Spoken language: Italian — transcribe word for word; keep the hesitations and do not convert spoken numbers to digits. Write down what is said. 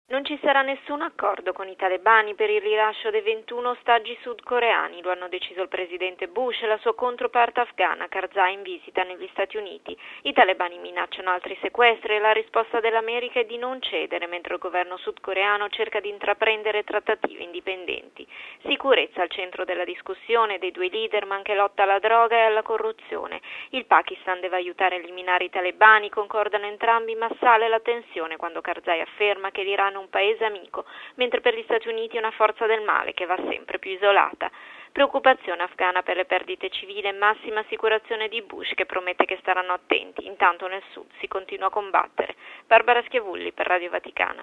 Non ci sarà nessun accordo con i talebani per il rilascio dei ventuno ostaggi sudcoreani, lo hanno deciso il presidente Bush e la sua controparte afghana Karzai in visita negli Stati Uniti. I talebani minacciano altri sequestri e la risposta dell'America è di non cedere, mentre il governo sudcoreano cerca di intraprendere trattative indipendenti. Sicurezza al centro della discussione dei due leader, ma anche lotta alla droga e alla corruzione. Il Pakistan deve aiutare a eliminare i talebani, concordano entrambi, ma sale la tensione quando Karzai afferma che l'Iran è un paese amico, mentre per gli Stati Uniti è una forza del male che va sempre più isolata. Preoccupazione afghana per le perdite civili e massima assicurazione di Bush, che promette che staranno attenti. Intanto nel sud si continua a combattere. Barbara Schiavulli per Radio Vaticana.